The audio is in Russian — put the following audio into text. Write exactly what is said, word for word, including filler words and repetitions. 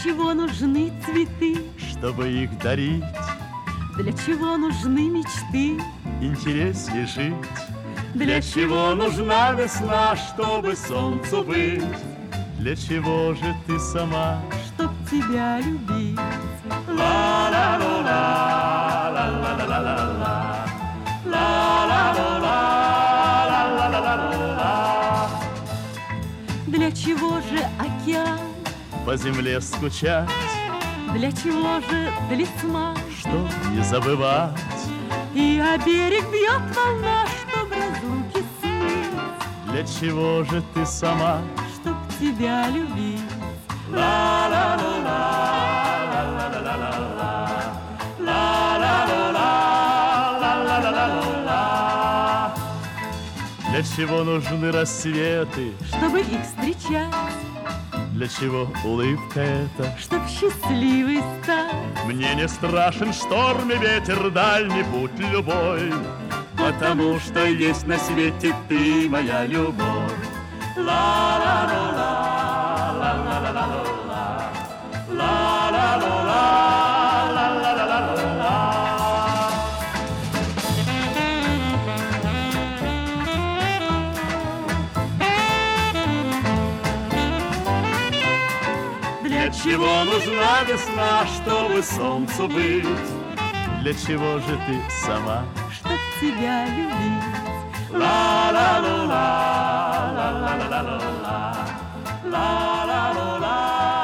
чего нужны цветы? Чтобы их дарить. Для чего нужны мечты? Интереснее жить. Для чего нужна весна, чтобы солнцу быть? Для чего же ты сама? Чтоб тебя любить. Ла-ла-ла-ла, ла-ла-ла-ла-ла, ла-ла-ла-ла-ла-ла-ла-ла. Для чего же океан? По земле скучать. Для чего же талисман? Чтоб не забывать. И о берег бьет волна, чтоб разлуки смыть. Для чего же ты сама? Чтоб тебя любить. Ла-ла-ла-ла, ла-ла-ла-ла-ла, ла-ла-ла-ла, ла-ла-ла-ла-ла. Для чего нужны рассветы? Чтобы их встречать. Для чего улыбка эта? Чтоб счастливый стать. Мне не страшен шторм и ветер, дальний путь любой, потому что есть на свете ты, моя любовь. Ла-ла-ла-ла, ла-ла-ла-ла-ла, ла-ла-ла-ла, ла-ла-ла-ла-ла. Для чего нужна весна, чтобы солнцу быть? Для чего же ты сама? Чтоб тебя любить. Ла-ла-ла-ла, ла-ла-ла-ла-ла, ла-ла-ла-ла.